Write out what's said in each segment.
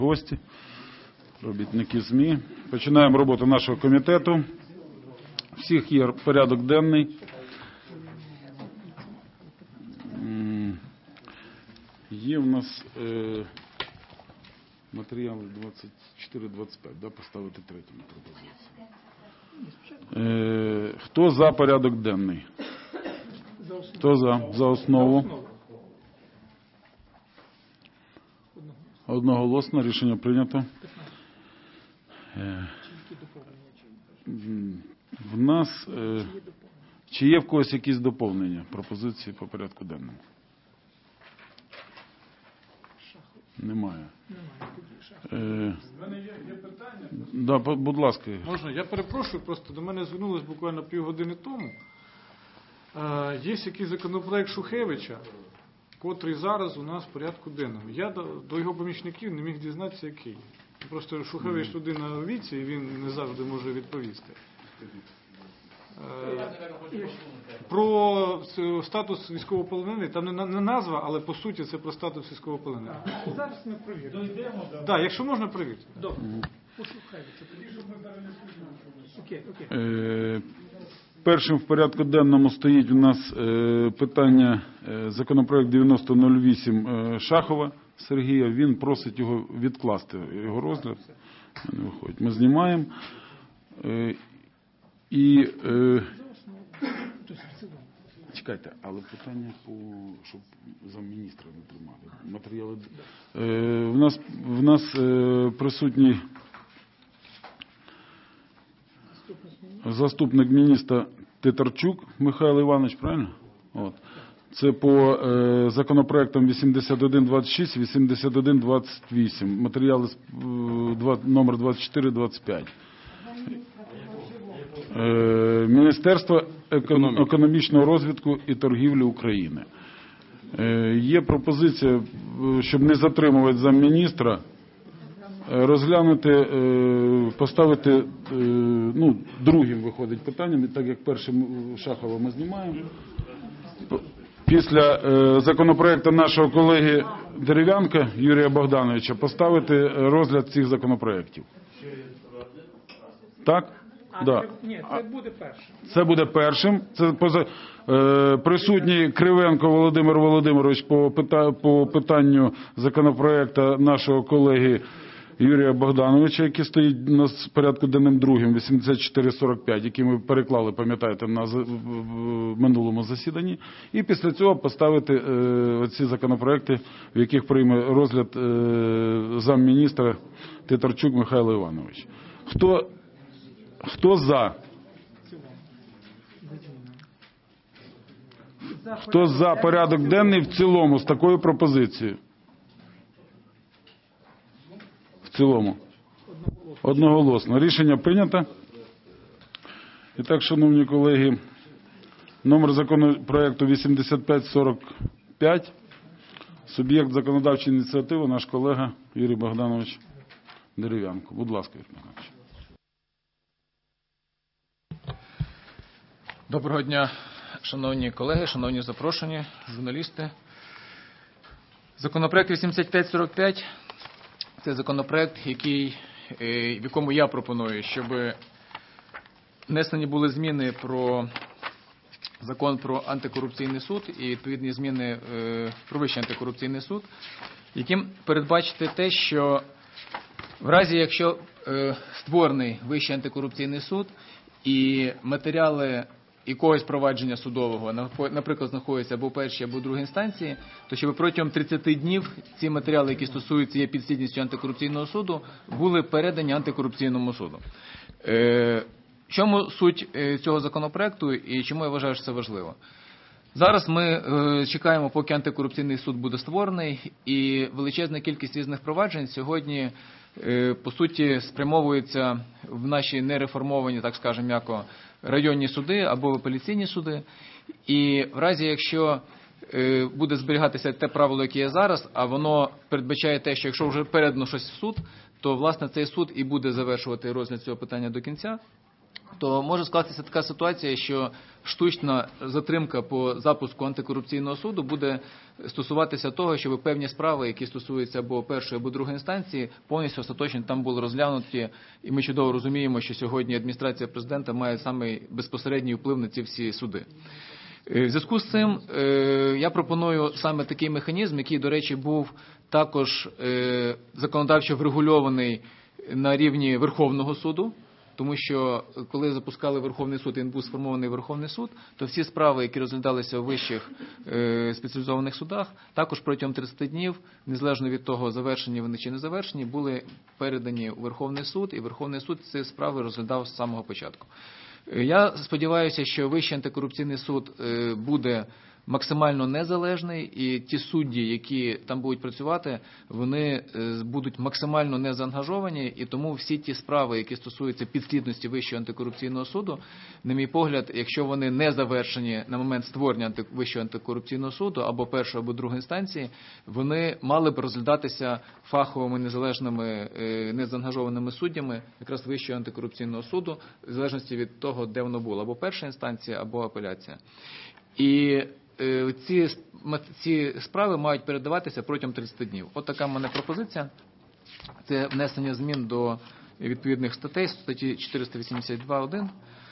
Гості, робітники ЗМІ. Починаємо роботу нашого комітету. Всіх є порядок денний. Є в нас матеріали 24-25, да, поставити третьому пропозицію. Хто за порядок денний? Хто за основу? Одноголосно, рішення прийнято. В нас, чи є в когось якісь доповнення, пропозиції по порядку денному? Немає. У мене є питання. Да, будь ласка. Можна? Я перепрошую, просто до мене звернулись буквально півгодини тому. Є якийсь законопроект Шухевича, котрий зараз у нас в порядку денному. Я до його помічників не міг дізнатися, який. Просто Шухевич людина у віці, і він не завжди може відповісти. Про статус військовополонених, там не назва, але по суті це про статус військовополонених. Зараз ми перевіримо. Так, якщо можна, перевірити. Добре. Першим в порядку денному стоїть у нас питання законопроект 9008 Шахова Сергія. Він просить його відкласти, його розгляд. Ми знімаємо. І чекайте, але питання щоб замміністра не тримали. Матеріали. В нас присутній заступник міністра Титарчук Михайло Іванович, правильно? От. Це по законопроектам 8126, 8128, матеріали номер 24-25. Міністерство економічного розвитку і торгівлі України. Є пропозиція, щоб не затримувати замміністра, розглянути, поставити, другим виходить питанням, так як першим Шахова ми знімаємо. Після законопроекту нашого колеги Дерев'янка Юрія Богдановича поставити розгляд цих законопроєктів. Так? Да. Ні, це буде першим. Це буде першим. Це присутній Кривенко Володимир Володимирович по питанню законопроекту нашого колеги Юрія Богдановича, який стоїть у нас в порядку денним другим, 8445, який ми переклали, пам'ятаєте, на минулому засіданні. І після цього поставити ці законопроекти, в яких прийме розгляд замміністра Титарчук Михайло Іванович. Хто за? Хто за порядок денний в цілому з такою пропозицією? В цілому. Одноголосно. Рішення прийнято. І так, шановні колеги, номер законопроекту 8545. Суб'єкт законодавчої ініціативи наш колега Юрій Богданович Дерев'янко. Будь ласка, Юрій Богданович. Доброго дня, шановні колеги, шановні запрошені, журналісти. Законопроект 8545 – це законопроект, в якому я пропоную, щоб внесені були зміни про закон про антикорупційний суд і відповідні зміни про Вищий антикорупційний суд, яким передбачити те, що в разі, якщо створений Вищий антикорупційний суд і матеріали якогось провадження судового, наприклад, знаходяться або в першій, або в другій інстанції, то щоб протягом 30 днів ці матеріали, які стосуються є підслідністю антикорупційного суду, були передані антикорупційному суду. В чому суть цього законопроекту і чому я вважаю, що це важливо? Зараз ми чекаємо, поки антикорупційний суд буде створений, і величезна кількість різних проваджень сьогодні, по суті, спрямовується в наші нереформовані, так скажемо, м'яко, районні суди або апеляційні суди. І в разі, якщо буде зберігатися те правило, яке є зараз, а воно передбачає те, що якщо вже передано щось в суд, то, власне, цей суд і буде завершувати розгляд цього питання до кінця. то може скластися така ситуація, що штучна затримка по запуску антикорупційного суду буде стосуватися того, щоб певні справи, які стосуються або першої, або другої інстанції, повністю остаточно там були розглянуті. І ми чудово розуміємо, що сьогодні адміністрація президента має самий безпосередній вплив на ці всі суди. В зв'язку з цим я пропоную саме такий механізм, який, до речі, був також законодавчо врегульований на рівні Верховного суду, тому що коли запускали Верховний суд, він був сформований Верховний суд, то всі справи, які розглядалися у вищих спеціалізованих судах, також протягом 30 днів, незалежно від того, завершені вони чи не завершені, були передані у Верховний суд, і Верховний суд ці справи розглядав з самого початку. Я сподіваюся, що Вищий антикорупційний суд буде максимально незалежний, і ті судді, які там будуть працювати, вони будуть максимально незаангажовані, і тому всі ті справи, які стосуються підслідності Вищого антикорупційного суду, на мій погляд, якщо вони не завершені на момент створення Вищого антикорупційного суду або першої, або другої інстанції, вони мали б розглядатися фаховими, незалежними, незаангажованими суддями якраз Вищого антикорупційного суду, в залежності від того, де воно було, або перша інстанція, або апеляція. І ці справи мають передаватися протягом 30 днів. От така в мене пропозиція. Це внесення змін до відповідних статей, статті 482.1.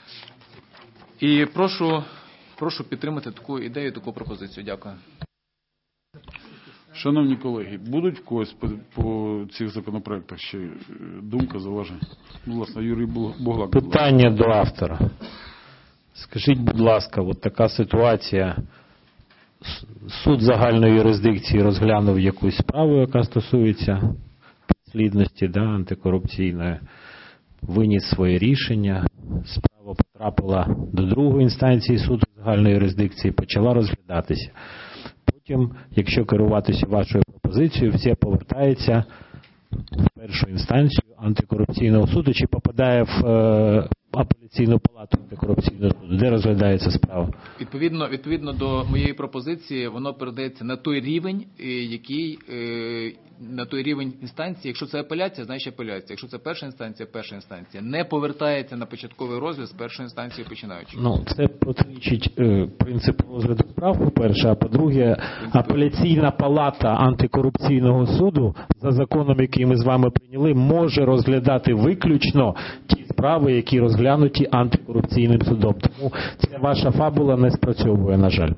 І прошу підтримати таку ідею, таку пропозицію. Дякую. Шановні колеги, будуть в когось по цих законопроектах ще думка, зауваження? Будь ласка, Юрій Буглак. Питання до автора. Скажіть, будь ласка, от така ситуація. Суд загальної юрисдикції розглянув якусь справу, яка стосується підслідності, антикорупційної, виніс своє рішення, справа потрапила до другої інстанції суду загальної юрисдикції, почала розглядатися. Потім, якщо керуватися вашою пропозицією, все повертається в першу інстанцію антикорупційного суду, чи попадає в апеляційну палату антикорупційного суду, де розглядається справа? Відповідно до моєї пропозиції, воно передається на той рівень, який на той рівень інстанції. Якщо це апеляція, значить апеляція. Якщо це перша інстанція. Не повертається на початковий розгляд з першої інстанції починаючи. Це протирічить принципу розгляду справ, по-перше, а по-друге, апеляційна палата антикорупційного суду, за законом, який ми з вами прийняли, може розглядати виключно ті справи, які розглянуті антикорупційним судом. Тому ця ваша фабула не спрацьовує, на жаль.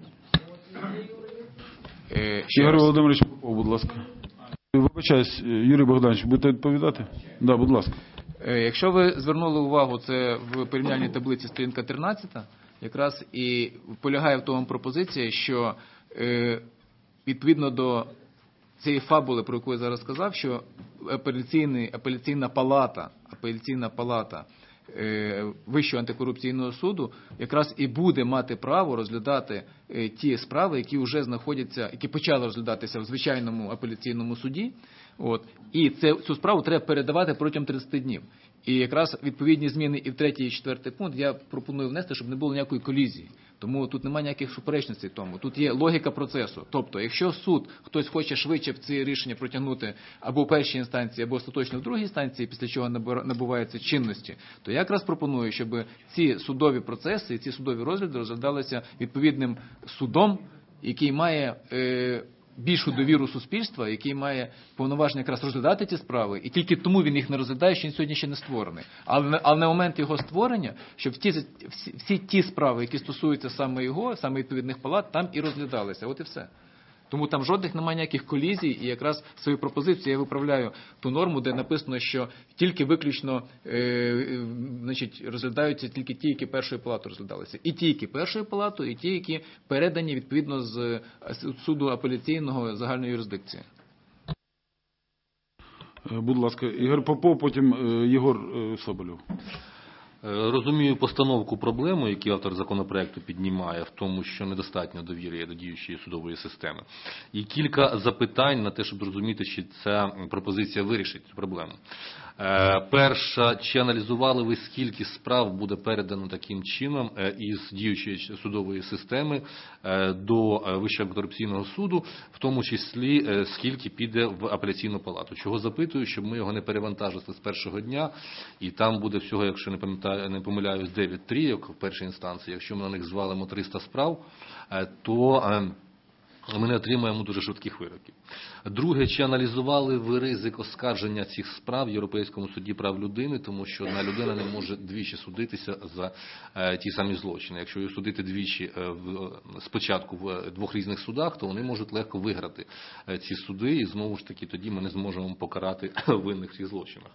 Ігор Володимирович Попов, будь ласка. Вибачаюсь, Юрій Богданович, будете відповідати? Да, будь ласка. Якщо ви звернули увагу, це в порівняльній таблиці сторінка 13, якраз і полягає в тому пропозиція, що відповідно до цієї фабули, про яку я зараз сказав, що апеляційна палата Вищого антикорупційного суду якраз і буде мати право розглядати ті справи, які вже знаходяться, які почали розглядатися в звичайному апеляційному суді. І цю справу треба передавати протягом 30 днів. І якраз відповідні зміни і в 3 і 4 пункт я пропоную внести, щоб не було ніякої колізії. Тому тут немає ніяких суперечностей тому. Тут є логіка процесу. Тобто, якщо суд, хтось хоче швидше в ці рішення протягнути або в першій інстанції, або остаточно в другій інстанції, після чого набуваються чинності, то я якраз пропоную, щоб ці судові процеси і ці судові розгляди розглядалися відповідним судом, який має більшу довіру суспільства, який має повноваження якраз розглядати ці справи, і тільки тому він їх не розглядає, що він сьогодні ще не створений. Але на момент його створення, щоб всі ті справи, які стосуються саме його, саме відповідних палат, там і розглядалися. От і все. Тому там жодних немає ніяких колізій, і якраз свою пропозицію я виправляю ту норму, де написано, що тільки виключно розглядаються тільки ті, які першою палатою розглядалися. І ті, які першою палатою, і ті, які передані відповідно з суду апеляційного загальної юрисдикції. Будь ласка, Ігор Попов, потім Єгор Соболєв. Розумію постановку проблеми, яку автор законопроекту піднімає, в тому, що недостатньо довіри до діючої судової системи. І кілька запитань на те, щоб зрозуміти, чи ця пропозиція вирішить цю проблему. Перша, чи аналізували ви, скільки справ буде передано таким чином із діючої судової системи до Вищого антикорупційного суду, в тому числі, скільки піде в апеляційну палату? Чого запитую, щоб ми його не перевантажили з першого дня, і там буде всього, якщо не пам'ятаю, не помиляюсь, 9 трійок в першій інстанції. Якщо ми на них звалимо 300 справ, то ми не отримаємо дуже швидких вироків. Друге, чи аналізували ви ризик оскарження цих справ в Європейському суді прав людини, тому що одна людина не може двічі судитися за ті самі злочини. Якщо її судити двічі спочатку в двох різних судах, то вони можуть легко виграти ці суди, і знову ж таки тоді ми не зможемо покарати винних в цих злочинах.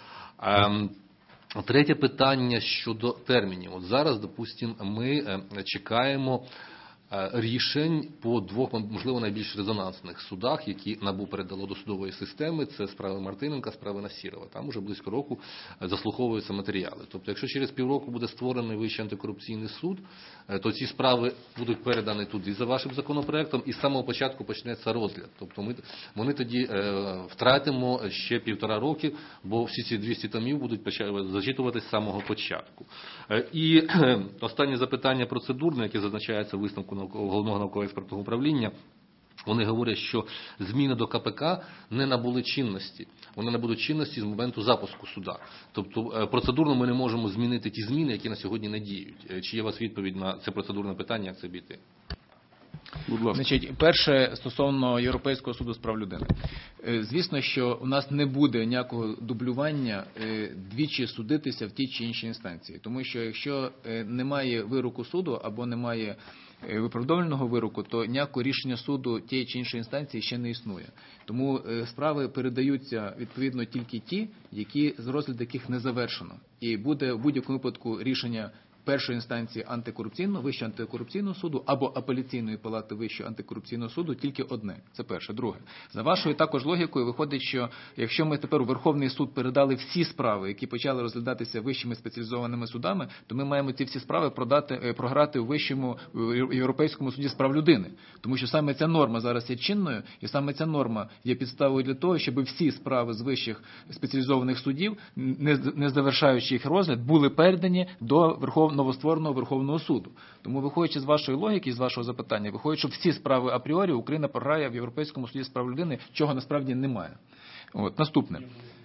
Третє питання щодо термінів. От зараз, допустимо, ми чекаємо рішень по двох, можливо, найбільш резонансних судах, які НАБУ передало до судової системи. Це справи Мартиненка, справи Насірова. Там уже близько року заслуховуються матеріали. Тобто, якщо через півроку буде створений Вищий антикорупційний суд, то ці справи будуть передані туди за вашим законопроектом, і з самого початку почнеться розгляд. Тобто ми тоді втратимо ще 1,5 роки, бо всі ці 200 томів будуть зачитуватись з самого початку. І останнє запитання процедурне, яке зазначається в висновку Головного науково-експертного управління. Вони говорять, що зміни до КПК не набули чинності. Вони набудуть чинності з моменту запуску суда. Тобто процедурно ми не можемо змінити ті зміни, які на сьогодні не діють. Чи є у вас відповідь на це процедурне питання, як це обійти? Будь ласка. Значить, перше, стосовно Європейського суду з прав людини. Звісно, що у нас не буде ніякого дублювання двічі судитися в тій чи іншій інстанції. Тому що якщо немає вироку суду або немає виправдовувального вироку, то ніякого рішення суду тієї чи іншої інстанції ще не існує. Тому справи передаються відповідно тільки ті, з розгляду яких не завершено. І буде в будь-якому випадку рішення першої інстанції антикорупційного, Вищого антикорупційного суду або апеляційної палати Вищого антикорупційного суду тільки одне. Це перше. Друге. За вашою також логікою виходить, що якщо ми тепер у Верховний суд передали всі справи, які почали розглядатися вищими спеціалізованими судами, то ми маємо ці всі справи програти в Європейському суді з прав людини. Тому що саме ця норма зараз є чинною, і саме ця норма є підставою для того, щоб всі справи з вищих спеціалізованих судів, не завершаючи їх розгляд, були передані до новоствореного Верховного суду. Тому, виходячи з вашої логіки, з вашого запитання, виходить, що всі справи апріорі Україна програє в Європейському суді з прав людини, чого насправді немає. От, наступне.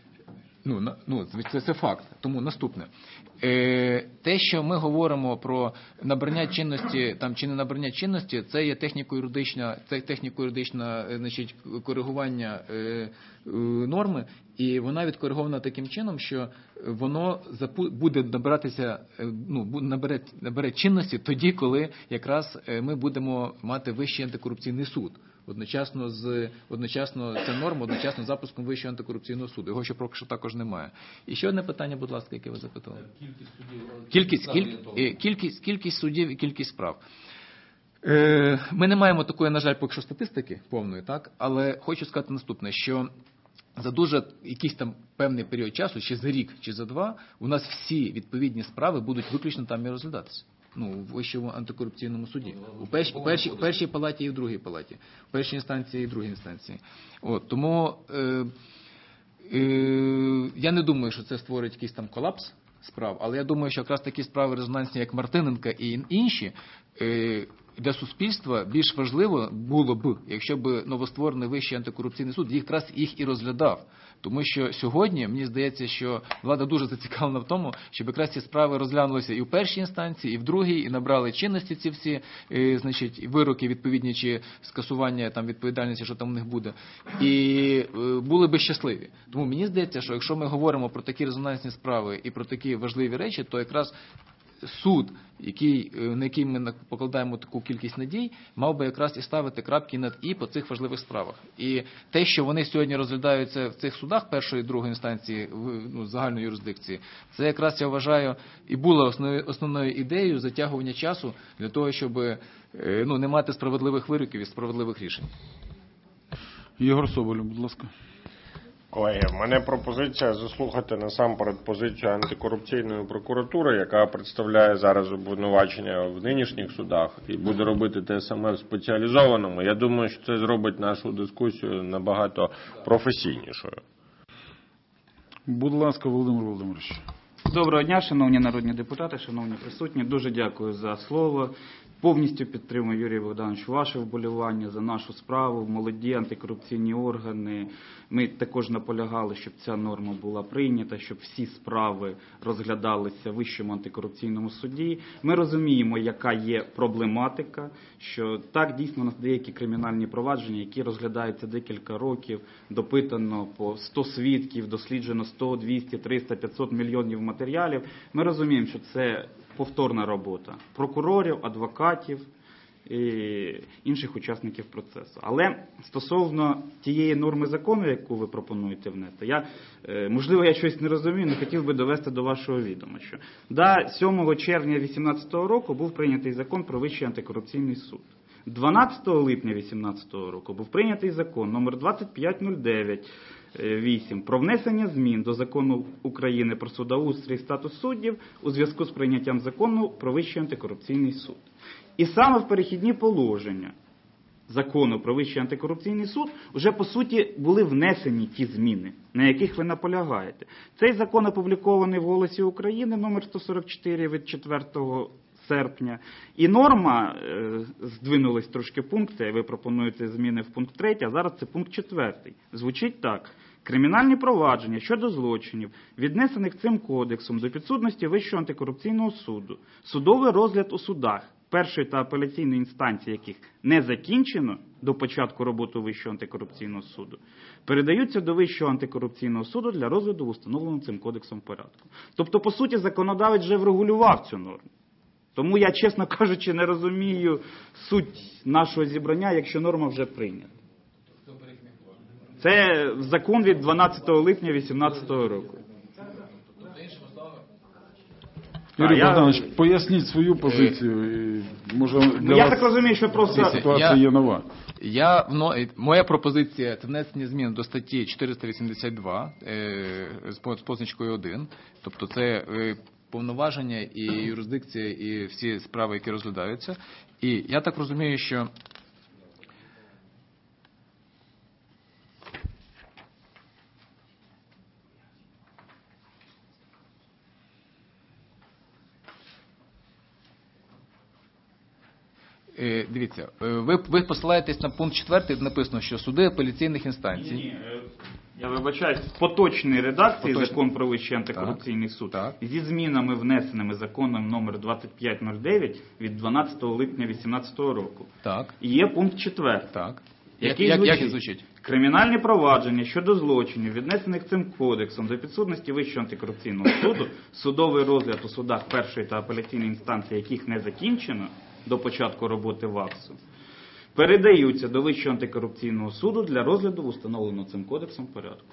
Це факт. Тому наступне. Те, що ми говоримо про набрання чинності чи не набрання чинності, це є техніко-юридичне, значить, коригування норми, і вона відкоригована таким чином, що воно буде набере чинності тоді, коли якраз ми будемо мати Вищий антикорупційний суд. Одночасно ця норма, одночасно з запуском Вищого антикорупційного суду. Його ще поки що також немає. І ще одне питання, будь ласка, яке ви запитали. Кількість суддів і кількість справ. Ми не маємо такої, на жаль, поки що статистики повної, так? Але хочу сказати наступне, що за дуже якийсь там певний період часу, чи за рік, чи за два, у нас всі відповідні справи будуть виключно там і розглядатися. В Вищому антикорупційному суді. У першій палаті і в другій палаті. В першій інстанції і в другій інстанції. Тому я не думаю, що це створить якийсь там колапс справ, але я думаю, що якраз такі справи резонансні, як Мартиненка і інші, для суспільства більш важливо було б, якщо б новостворений Вищий антикорупційний суд якраз їх і розглядав. Тому що сьогодні, мені здається, що влада дуже зацікавлена в тому, щоб якраз ці справи розглянулися і в першій інстанції, і в другій, і набрали чинності ці всі, значить, вироки відповідні, чи скасування там відповідальності, що там у них буде, і були би щасливі. Тому мені здається, що якщо ми говоримо про такі резонансні справи і про такі важливі речі, то якраз суд, на який ми покладаємо таку кількість надій, мав би якраз і ставити крапки над «і» по цих важливих справах. І те, що вони сьогодні розглядаються в цих судах першої і другої інстанції загальної юрисдикції, це якраз, я вважаю, і було основною ідеєю затягування часу для того, щоб не мати справедливих вироків і справедливих рішень. Єгор Соболєв, будь ласка. Колеги, в мене пропозиція заслухати насамперед позицію антикорупційної прокуратури, яка представляє зараз обвинувачення в нинішніх судах і буде робити те саме в спеціалізованому. Я думаю, що це зробить нашу дискусію набагато професійнішою. Будь ласка, Володимир Володимирович. Доброго дня, шановні народні депутати, шановні присутні. Дуже дякую за слово. Повністю підтримую, Юрій Богданович, ваше вболівання за нашу справу, молоді антикорупційні органи. Ми також наполягали, щоб ця норма була прийнята, щоб всі справи розглядалися в Вищому антикорупційному суді. Ми розуміємо, яка є проблематика, що так, дійсно, у нас деякі кримінальні провадження, які розглядаються декілька років, допитано по 100 свідків, досліджено 100, 200, 300, 500 мільйонів матеріалів. Ми розуміємо, що це повторна робота прокурорів, адвокатів і інших учасників процесу. Але стосовно тієї норми закону, яку ви пропонуєте внести, можливо, я щось не розумію, не хотів би довести до вашого відома, що 7 червня 2018 року був прийнятий закон про Вищий антикорупційний суд. 12 липня 2018 року був прийнятий закон номер 2509-8 про внесення змін до Закону України про судоустрій і статус суддів у зв'язку з прийняттям закону про Вищий антикорупційний суд. І саме в перехідні положення Закону про Вищий антикорупційний суд вже, по суті, були внесені ті зміни, на яких ви наполягаєте. Цей закон опублікований в «Голосі України» номер 144 від 4 серпня. І норма, здвинулись трошки пункти, ви пропонуєте зміни в пункт 3, а зараз це пункт 4. Звучить так. Кримінальні провадження щодо злочинів, віднесених цим кодексом до підсудності Вищого антикорупційного суду, судовий розгляд у судах першої та апеляційної інстанції, яких не закінчено до початку роботи Вищого антикорупційного суду, передаються до Вищого антикорупційного суду для розгляду в установленому цим кодексом порядку. Тобто, по суті, законодавець вже врегулював цю норму. Тому я, чесно кажучи, не розумію суть нашого зібрання, якщо норма вже прийнята. Це закон від 12 липня 2018 року. Юрій Богданович, поясніть свою позицію. І, може, для Я вас так розумію, що просто... ситуація є нова. Моя пропозиція – це внесення змін до статті 482 з позначкою 1. Тобто це повноваження і юрисдикція, і всі справи, які розглядаються. І я так розумію, що дивіться, ви посилаєтесь на пункт 4, де написано, що суди апеляційних інстанцій. Ні, я вибачаюсь, в поточній редакції Закон про Вищий антикорупційний суд зі змінами, внесеними законом номер 2509 від 12 липня 2018 року. Так. І є пункт 4. Так. Як звучить? Кримінальні провадження щодо злочинів, віднесених цим кодексом до підсудності Вищого антикорупційного суду, судовий розгляд у судах першої та апеляційної інстанції, яких не закінчено до початку роботи ВАКСу, передаються до Вищого антикорупційного суду для розгляду в установленому цим кодексом порядку.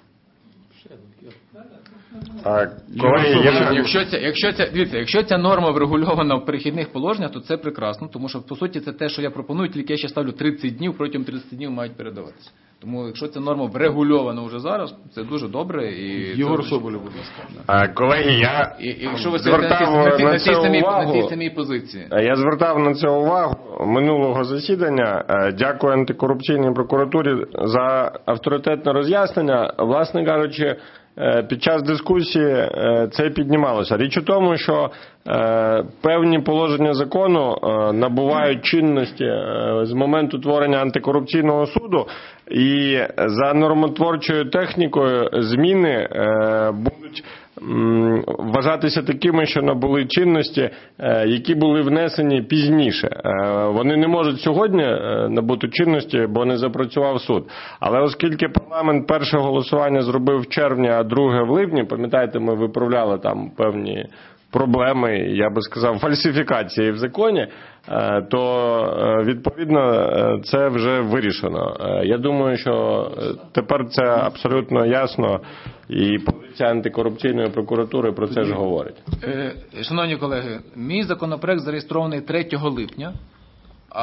Якщо ця норма врегульована в перехідних положеннях, то це прекрасно, тому що, по суті, це те, що я пропоную, тільки я ще ставлю 30 днів, протягом 30 днів мають передаватися. Тому, якщо ця норма врегульована вже зараз, це дуже добре. Єгор Соболєв, будь ласка. Колеги, я якщо ви звертав на увагу, цій самій позиції. Я звертав на це увагу минулого засідання. Дякую антикорупційній прокуратурі за авторитетне роз'яснення. Власне кажучи, під час дискусії це піднімалося. Річ у тому, що певні положення закону набувають чинності з моменту творення антикорупційного суду, і за нормотворчою технікою зміни будуть вважатися такими, що набули чинності, які були внесені пізніше. Вони не можуть сьогодні набути чинності, бо не запрацював суд. Але оскільки парламент перше голосування зробив в червні, а друге в липні, пам'ятаєте, ми виправляли там певні проблеми, я би сказав, фальсифікації в законі, то, відповідно, це вже вирішено. Я думаю, що тепер це абсолютно ясно, і позиція антикорупційної прокуратури про це ж говорить. Шановні колеги, мій законопроект зареєстрований 3 липня, а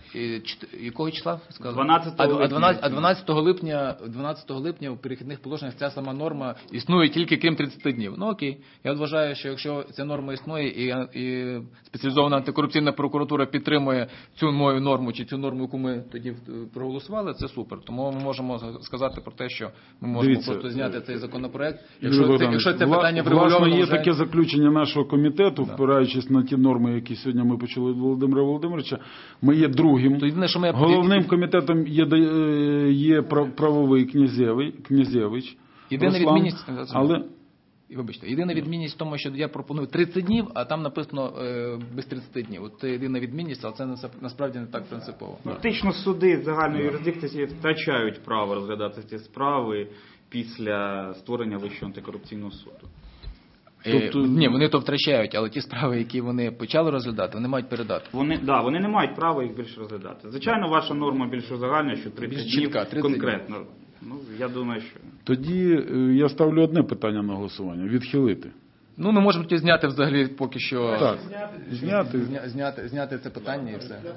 Якого числа? 12 липня. 12 липня в перехідних положеннях ця сама норма існує тільки крім 30 днів. Ну окей. Я вважаю, що якщо ця норма існує і спеціалізована антикорупційна прокуратура підтримує цю мою норму чи цю норму, яку ми тоді проголосували, це супер. Тому ми можемо сказати про те, що ми можемо Дивіться, просто зняти цей законопроект. Юрій Якщо це Богданович, питання власне, врегульовано є вже... таке заключення нашого комітету, впираючись на ті норми, які сьогодні ми почули від Володимира Володимировича. Ми є другим. То єдине, що ми... Головним комітетом є правовий Князевич. Єдина Руслан, відмінність... але... Вибачте, єдина відмінність в тому, що я пропоную 30 днів, а там написано без 30 днів. От це єдина відмінність, але це насправді не так принципово. Фактично суди загальної юрисдикції втрачають право розглядати ці справи після створення Вищого антикорупційного суду. Ні, вони то втрачають, але ті справи, які вони почали розглядати, вони мають передати. Вони не мають права їх більше розглядати. Звичайно, ваша норма більш узагальна, що 30 Більш днів чітка, 30 конкретно. Ну, я думаю, що... Тоді я ставлю одне питання на голосування. Відхилити. Ну, ми можемо тоді зняти взагалі поки що... Так, зняти це питання і все.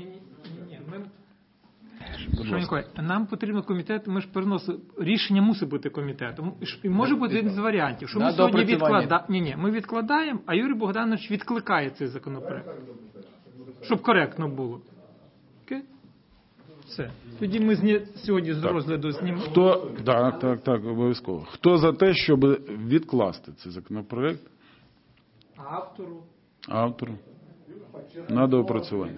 Шановні колеги, нам потрібно комітет, ми ж переносимо, рішення мусить бути комітетом. І може бути один з варіантів, що ми сьогодні ми відкладаємо, а Юрій Богданович відкликає цей законопроект. Щоб коректно було. Окей? Все. Тоді ми сьогодні з розгляду знімемо. Так, обов'язково. Хто за те, щоб відкласти цей законопроект? Автору. На доопрацювання.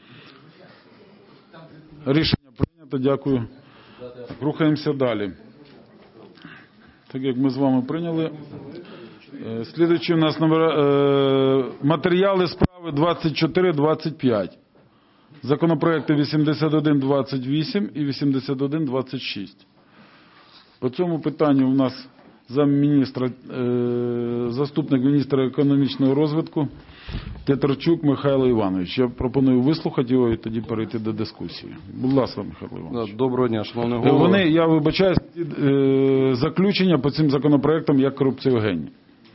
Рішення прийнято, дякую. Рухаємося далі. Так як ми з вами прийняли. Слідуючі у нас матеріали справи 24-25. Законопроекти 81-28 і 81-26. По цьому питанню у нас замміністра, заступник міністра економічного розвитку Тетерчук Михайло Іванович. Я пропоную вислухати його і тоді перейти до дискусії. Будь ласка, Михайло Іванович. Доброго дня, шановний голово. Вони, я вибачаюсь, заключення по цим законопроектам як корупціогенні.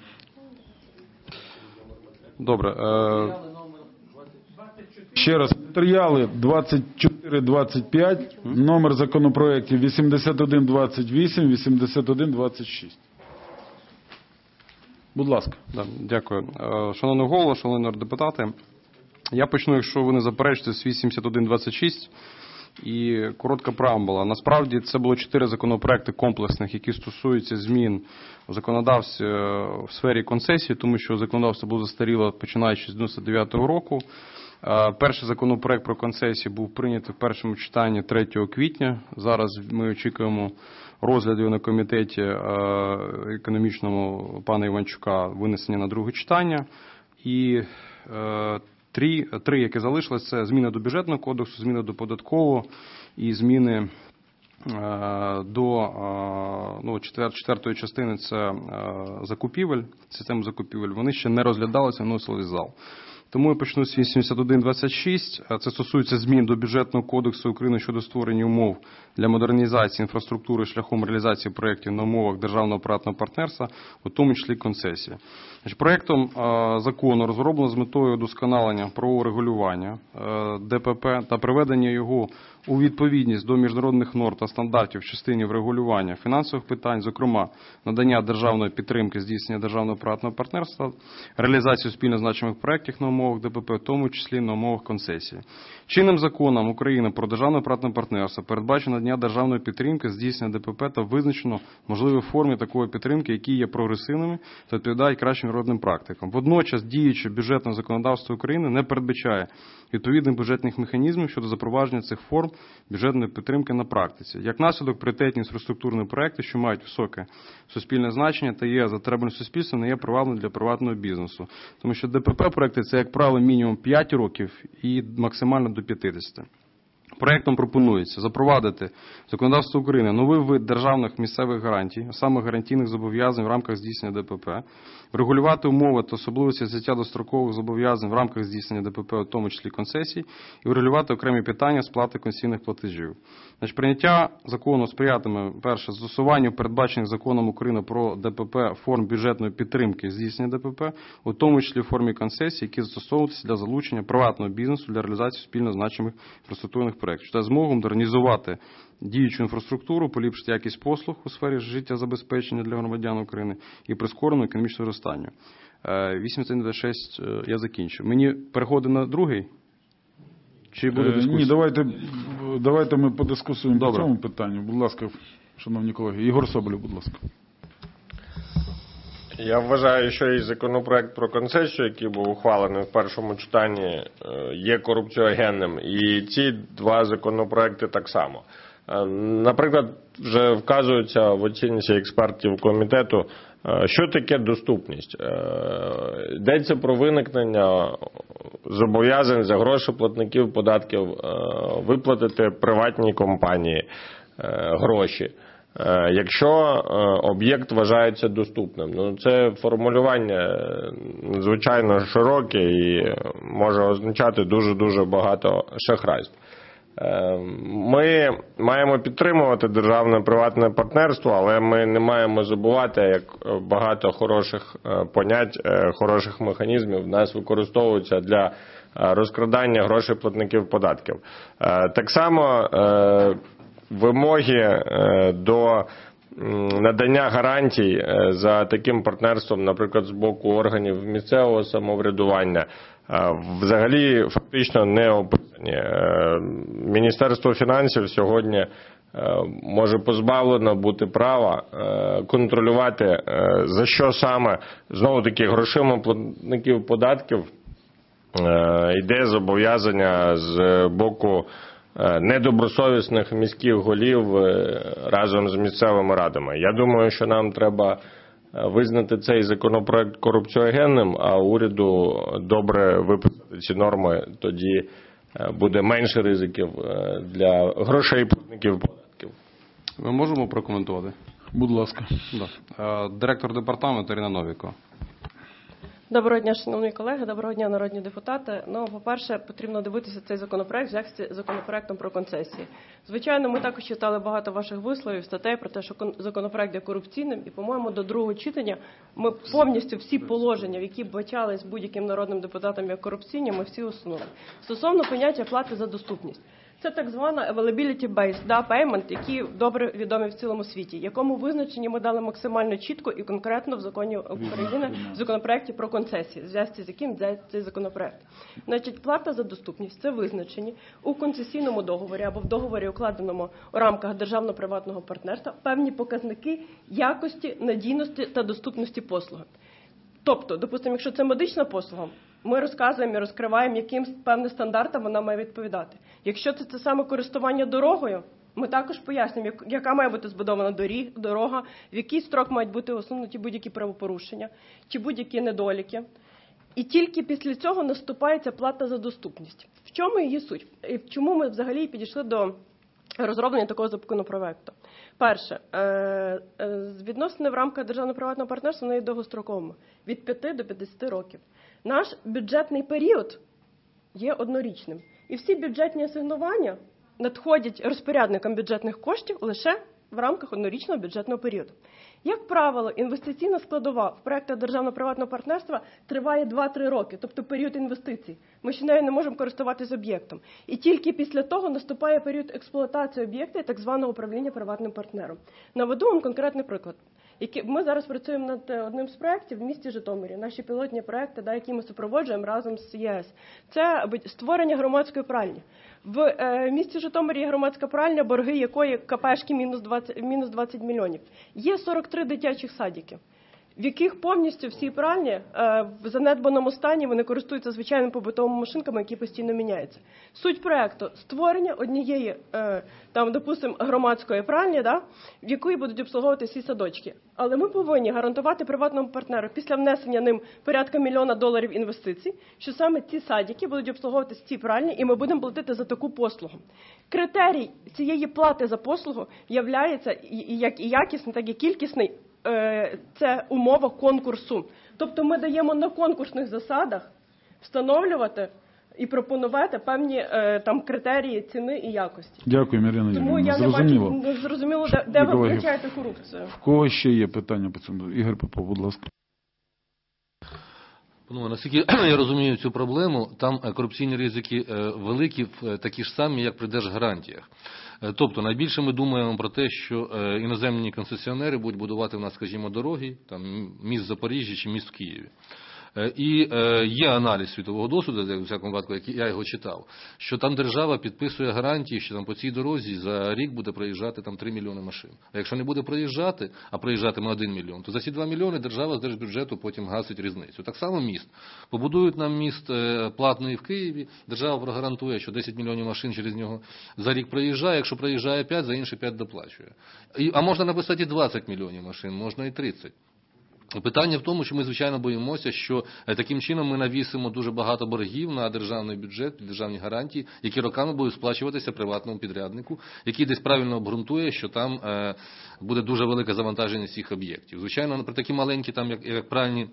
Добре. Ще раз, матеріали 24-25, номер законопроєктів 81-28, 81-26. Будь ласка. Дякую. Шановний голово, шановні народні депутати, я почну, якщо ви не заперечите, з 81-26 і коротка преамбула. Насправді це було 4 законопроекти комплексних, які стосуються змін у законодавстві в сфері концесії, тому що законодавство було застаріло починаючи з 99-го року. Перший законопроект про концесії був прийнятий в першому читанні 3 квітня. Зараз ми очікуємо розгляду на комітеті економічному пана Іванчука винесення на друге читання. І три, які залишились, це зміни до бюджетного кодексу, зміни до податкового і зміни до четвертої частини, це закупівель, систему закупівель. Вони ще не розглядалися, вносились в зал. Тому я почну з 81-26. Це стосується змін до бюджетного кодексу України щодо створення умов для модернізації інфраструктури шляхом реалізації проєктів на умовах державного приватного партнерства, у тому числі концесії. Проєктом закону розроблено з метою удосконалення правового регулювання ДПП та приведення його у відповідність до міжнародних норм та стандартів в частині врегулювання фінансових питань, зокрема надання державної підтримки, здійснення державного приватного партнерства, реалізацію спільно значимих проєктів на умовах ДПП, в тому числі на умовах концесії. Чинним законом України про державне приватне партнерство передбачено надання державної підтримки, здійснення ДПП та визначено можливі форми такої підтримки, які є прогресивними та відповідають кращим міжнародним практикам. Водночас діюче бюджетне законодавство України не передбачає відповідних бюджетних механізмів щодо запровадження цих форм бюджетної підтримки на практиці. Як наслідок, пріоритетні інфраструктурні проекти, що мають високе суспільне значення та є затребувані суспільством, не є привабливими для приватного бізнесу. Тому що ДПП проекти – це, як правило, мінімум 5 років і максимально до 50. Проектом пропонується запровадити в законодавство України новий вид державних місцевих гарантій, а саме гарантійних зобов'язань в рамках здійснення ДПП, врегулювати умови та особливості взяття дострокових зобов'язань в рамках здійснення ДПП, у тому числі концесій, і врегулювати окремі питання сплати концесійних платежів. Значить, прийняття закону сприятиме, перше, застосуванню передбачених законом України про ДПП форм бюджетної підтримки здійснення ДПП, у тому числі в формі концесій, які застосовуються для залучення приватного бізнесу для реалізації спільно значимих інфраструктурних проєктів, що дасть змогу модернізувати діючу інфраструктуру, поліпшити якість послуг у сфері життєзабезпечення для громадян України і прискорену економічну зростанню. 8126 я закінчу. Мені переходить на другий? Чи буде дискусія? Ні, давайте ми подискусуємо по цьому питанню. Будь ласка, шановні колеги. Ігор Соболєв, будь ласка. Я вважаю, що і законопроект про концесію, який був ухвалений в першому читанні, є корупціогенним. І ці два законопроекти так само. Наприклад, вже вказується в оцінці експертів комітету, що таке доступність. Йдеться про виникнення зобов'язань за гроші платників податків виплатити приватній компанії гроші, якщо об'єкт вважається доступним. Ну, це формулювання надзвичайно широке і може означати дуже-дуже багато шахрайств. Ми маємо підтримувати державне-приватне партнерство, але ми не маємо забувати, як багато хороших понять, хороших механізмів в нас використовуються для розкрадання грошей платників податків. Так само вимоги до надання гарантій за таким партнерством, наприклад, з боку органів місцевого самоврядування, взагалі фактично не описані. Міністерство фінансів сьогодні може позбавлено бути права контролювати, за що саме, знову-таки, грошима платників податків йде зобов'язання з боку недобросовісних міських голів разом з місцевими радами. Я думаю, що нам треба визнати цей законопроект корупціогенним, а уряду добре виписати ці норми, тоді буде менше ризиків для грошей платників податків. Ми можемо прокоментувати? Будь ласка. Да. Директор департаменту Ірина Новікова. Доброго дня, шановні колеги, доброго дня, народні депутати. Ну, по-перше, потрібно дивитися цей законопроект з законопроектом про концесії. Звичайно, ми також читали багато ваших висловів, статей про те, що законопроект є корупційним, і, по-моєму, до другого читання ми повністю всі положення, які бачались будь-яким народним депутатом як корупційні, ми всі усунули. Стосовно поняття плати за доступність. Це так звана availability-based payment, які добре відомі в цілому світі, якому визначенні ми дали максимально чітко і конкретно в законі України, в законопроекті про концесії, в зв'язку з яким цей законопроект. Значить, плата за доступність – це визначені у концесійному договорі або в договорі, укладеному у рамках державно-приватного партнерства, певні показники якості, надійності та доступності послуги. Тобто, допустимо, якщо це медична послуга, ми розказуємо і розкриваємо, яким певним стандартам вона має відповідати. Якщо це саме користування дорогою, ми також пояснюємо, яка має бути збудована дорога, в який строк мають бути усунуті будь-які правопорушення чи будь-які недоліки. І тільки після цього наступається плата за доступність. В чому її суть? І чому ми взагалі підійшли до розроблення такого законопроекту? Перше, відносини в рамках державно-приватного партнерства вони є довгостроковими, від 5 до 50 років. Наш бюджетний період є однорічним. І всі бюджетні асигнування надходять розпорядникам бюджетних коштів лише в рамках однорічного бюджетного періоду. Як правило, інвестиційна складова в проєктах державно-приватного партнерства триває 2-3 роки, тобто період інвестицій. Ми ще нею не можемо користуватися об'єктом. І тільки після того наступає період експлуатації об'єкта і так званого управління приватним партнером. Наведу вам конкретний приклад. Ми зараз працюємо над одним з проєктів в місті Житомирі. Наші пілотні проєкти, які ми супроводжуємо разом з ЄС. Це створення громадської пральні. В місті Житомирі є громадська пральня, борги якої КПшки мінус 20 мільйонів. Є 43 дитячих садики. в яких повністю всі пральні в занедбаному стані, вони користуються звичайними побутовими машинками, які постійно міняються. Суть проекту – створення однієї, там, допустимо, громадської пральні, да, в якої будуть обслуговувати всі садочки. Але ми повинні гарантувати приватному партнеру після внесення ним порядка $1 мільйона інвестицій, що саме ці садики будуть обслуговувати ці пральні, і ми будемо платити за таку послугу. Критерій цієї плати за послугу являється як і якісний, так і кількісний. Це умова конкурсу. Тобто ми даємо на конкурсних засадах встановлювати і пропонувати певні там критерії ціни і якості. Дякую, Марина Тому Юріївна. я Зрозуміло. не зрозуміло, де ви колеги, вбачаєте корупцію. В кого ще є питання по цьому? Ігор Попов, будь ласка. Ну, наскільки я розумію цю проблему, там корупційні ризики великі, такі ж самі, як при держгарантіях. Тобто, найбільше ми думаємо про те, що іноземні концесіонери будуть будувати в нас, скажімо, дороги, там, міст в Запоріжжі чи міст в Києві. І є аналіз світового досвіду, у всякому випадку, який я його читав, що там держава підписує гарантії, що там по цій дорозі за рік буде проїжджати там 3 мільйони машин. А якщо не буде проїжджати, а проїжджатиме 1 мільйон, то за ці 2 мільйони держава з держбюджету потім гасить різницю. Так само міст. Побудують нам міст платний в Києві, держава прогарантує, що 10 мільйонів машин через нього за рік проїжджає, якщо проїжджає 5, за інші 5 доплачує. А можна написати і 20 мільйонів машин, можна і 30. Питання в тому, що ми, звичайно, боїмося, що таким чином ми навісимо дуже багато боргів на державний бюджет, державні гарантії, які роками будуть сплачуватися приватному підряднику, який десь правильно обґрунтує, що там буде дуже велике завантаження цих об'єктів. Звичайно, про такі маленькі, там, як правильні,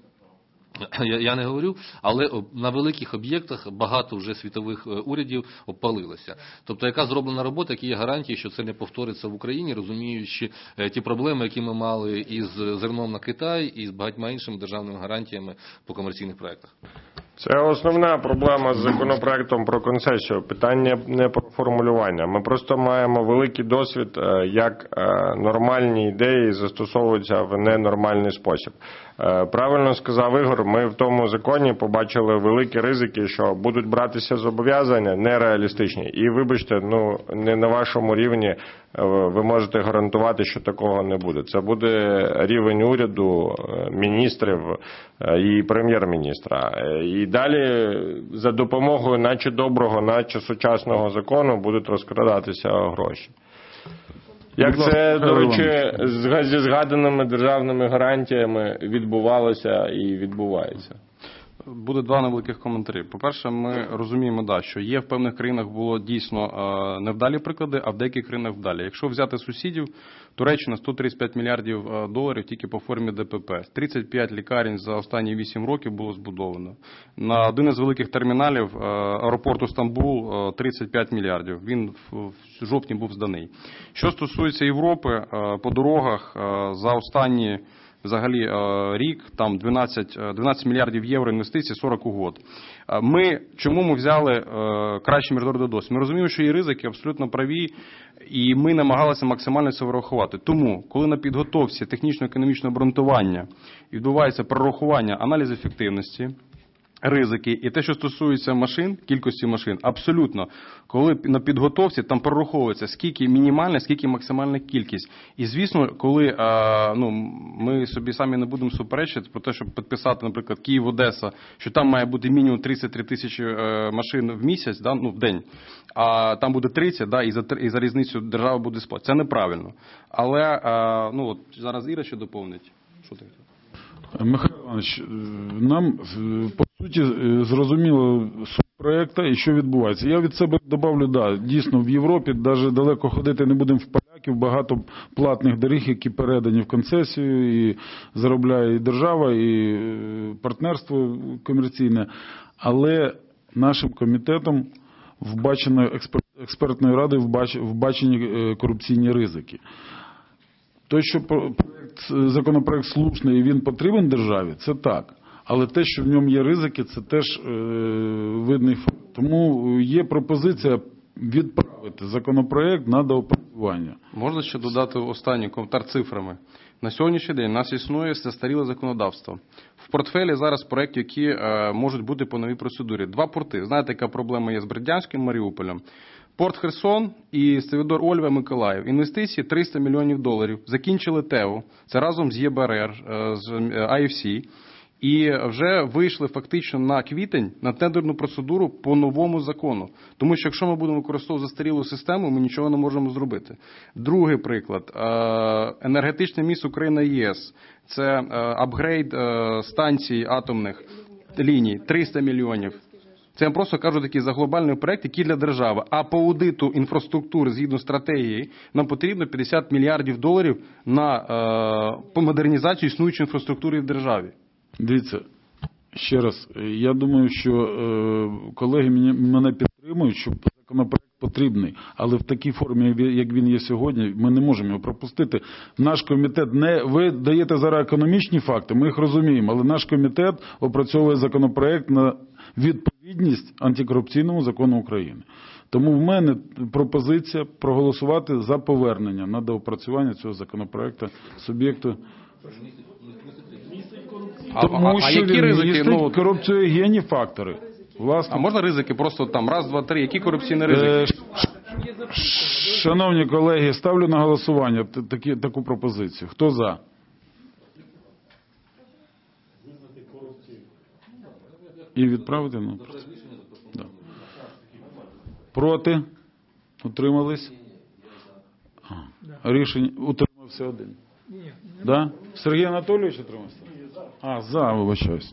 я не говорю, але на великих об'єктах багато вже світових урядів обпалилося. Тобто, яка зроблена робота, які є гарантії, що це не повториться в Україні, розуміючи ті проблеми, які ми мали із зерном на Китай, і з багатьма іншими державними гарантіями по комерційних проєктах. Це основна проблема з законопроектом про концесію. Питання не про формулювання. Ми просто маємо великий досвід, як нормальні ідеї застосовуються в ненормальний спосіб. Правильно сказав Ігор, ми в тому законі побачили великі ризики, що будуть братися зобов'язання нереалістичні. І, вибачте, не на вашому рівні ви можете гарантувати, що такого не буде. Це буде рівень уряду, міністрів і прем'єр-міністра. І далі за допомогою наче доброго, наче сучасного закону будуть розкрадатися гроші. Як це, до речі, зі згаданими державними гарантіями відбувалося і відбувається? Буде два невеликих коментарі. По-перше, ми розуміємо, що є в певних країнах було дійсно невдалі приклади, а в деяких країнах вдалі. Якщо взяти сусідів, Туреччина $135 мільярдів тільки по формі ДПП. 35 лікарень за останні 8 років було збудовано. На один із великих терміналів аеропорту Стамбул 35 мільярдів. Він в жовтні був зданий. Що стосується Європи, по дорогах за останні взагалі рік, там 12 мільярдів євро інвестицій, 40 угод. Чому ми взяли кращий міжнародний досвід? Ми розуміємо, що є ризики абсолютно праві, і ми намагалися максимально це врахувати. Тому, коли на підготовці технічно-економічного обґрунтування відбувається прорахування, аналіз ефективності, ризики і те, що стосується машин, кількості машин, абсолютно, коли на підготовці там прораховується, скільки мінімальна, скільки максимальна кількість. І, звісно, коли ми собі самі не будемо суперечити про те, щоб підписати, наприклад, Київ-Одеса, що там має бути мінімум 33 тисячі машин в місяць, в день, а там буде 30, і за різницю держава буде сплачувати. Це неправильно. Але, зараз Іра ще доповнить. Що таке? Михайло Іванович, нам, по суті, зрозуміло суть проєкту і що відбувається. Я від себе добавлю, дійсно, в Європі, навіть далеко ходити не будемо в поляків, багато платних доріг, які передані в концесію, і заробляє і держава, і партнерство комерційне. Але нашим комітетом вбачено, експертною радою вбачені корупційні ризики. Те, що законопроект слушний і він потрібен державі, це так. Але те, що в ньому є ризики, це теж видний факт. Тому є пропозиція відправити законопроект на доопрацювання. Можна ще додати останній коментар цифрами. На сьогоднішній день у нас існує застаріле законодавство. В портфелі зараз проєктів, які можуть бути по новій процедурі. 2 порти. Знаєте, яка проблема є з Бердянським, Маріуполем? Порт Херсон і Ставідор Ольва Миколаїв. Інвестиції $300 мільйонів. Закінчили ТЕУ. Це разом з ЄБРР, з IFC. І вже вийшли фактично на квітень на тендерну процедуру по новому закону. Тому що якщо ми будемо використовувати застарілу систему, ми нічого не можемо зробити. Другий приклад. Енергетичний міст Україна-ЄС. Це апгрейд станцій атомних ліній. 300 мільйонів. Це я просто кажу такий за глобальний проект, який для держави. А по аудиту інфраструктури, згідно стратегії, нам потрібно $50 мільярдів по модернізацію існуючої інфраструктури в державі. Дивіться, ще раз, я думаю, що колеги мене підтримують, що законопроект потрібний, але в такій формі, як він є сьогодні, ми не можемо його пропустити. Наш комітет, ви даєте зараз економічні факти, ми їх розуміємо, але наш комітет опрацьовує законопроект на відповідність антикорупційному закону України. Тому в мене пропозиція проголосувати за повернення на доопрацювання цього законопроекту суб'єкту. Тому що які він ризики? містить корупціогенні фактори. Власне. А можна ризики просто там раз, два, три? Які корупційні ризики? Шановні колеги, ставлю на голосування таку пропозицію. Хто за? І відправити? Да. Проти? Утримались? Рішення. Утримався один. Да? Сергій Анатолійович утримався? За, вибачаюсь.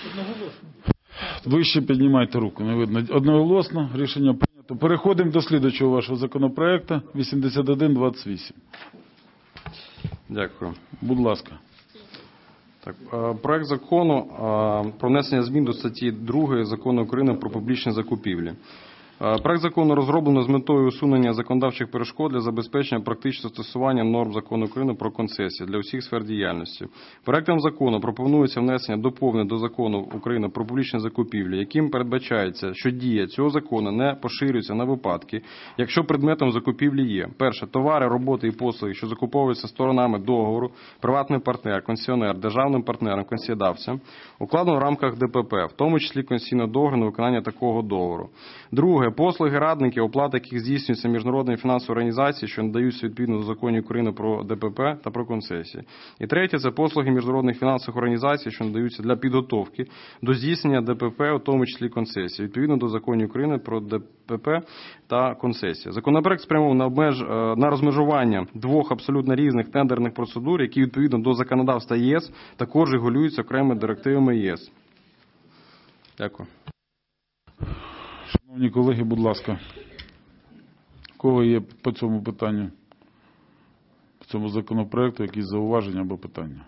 Вище піднімайте руку, не видно. Одноголосно, рішення прийнято. Переходимо до слідуючого вашого законопроекту, 8128. Дякую. Будь ласка. Так, проект закону про внесення змін до статті 2 Закону України про публічні закупівлі. Проект закону розроблено з метою усунення законодавчих перешкод для забезпечення практичного застосування норм Закону України про концесії для усіх сфер діяльності. Проектом закону пропонується внесення доповнень до Закону України про публічні закупівлі, яким передбачається, що дія цього закону не поширюється на випадки, якщо предметом закупівлі є: перше, товари, роботи і послуги, що закуповуються сторонами договору, приватний партнер, концесіонер, державним партнером, концесіодавцем, укладено в рамках ДПП, в тому числі концесійного договору на виконання такого договору. Друге, послуги радників, оплата яких здійснюється міжнародною фінансовою організацією, що надаються відповідно до законів України про ДПП та про концесії. І третє, це послуги міжнародних фінансових організацій, що надаються для підготовки до здійснення ДПП, у тому числі концесії, відповідно до законів України про ДПП та концесії. Законопроект спрямований на розмежування двох абсолютно різних тендерних процедур, які відповідно до законодавства ЄС також регулюються окремими директивами ЄС. Дякую. Шановні колеги, будь ласка, у кого є по цьому питанню, по цьому законопроекту, якісь зауваження або питання?